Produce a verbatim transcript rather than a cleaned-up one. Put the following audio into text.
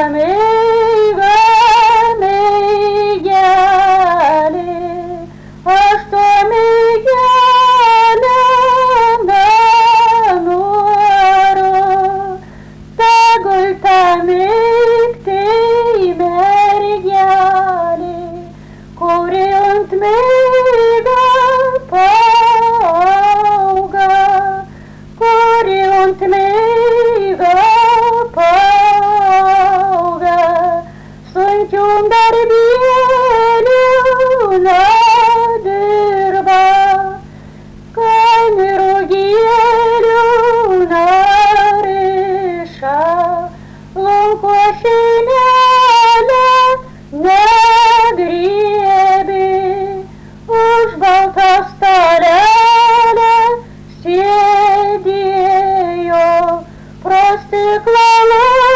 meiga, meigelė, aš to meigelę nenoriu, tegul ta meigtai mergelė, kuri ant meiga paauga, kuri ant meiga paauga, sunkiom darbėlių nedirba, kaime rugielių neriša, lauko šeimelę negriebė, už baltą stalelę sėdėjo, pro stiklą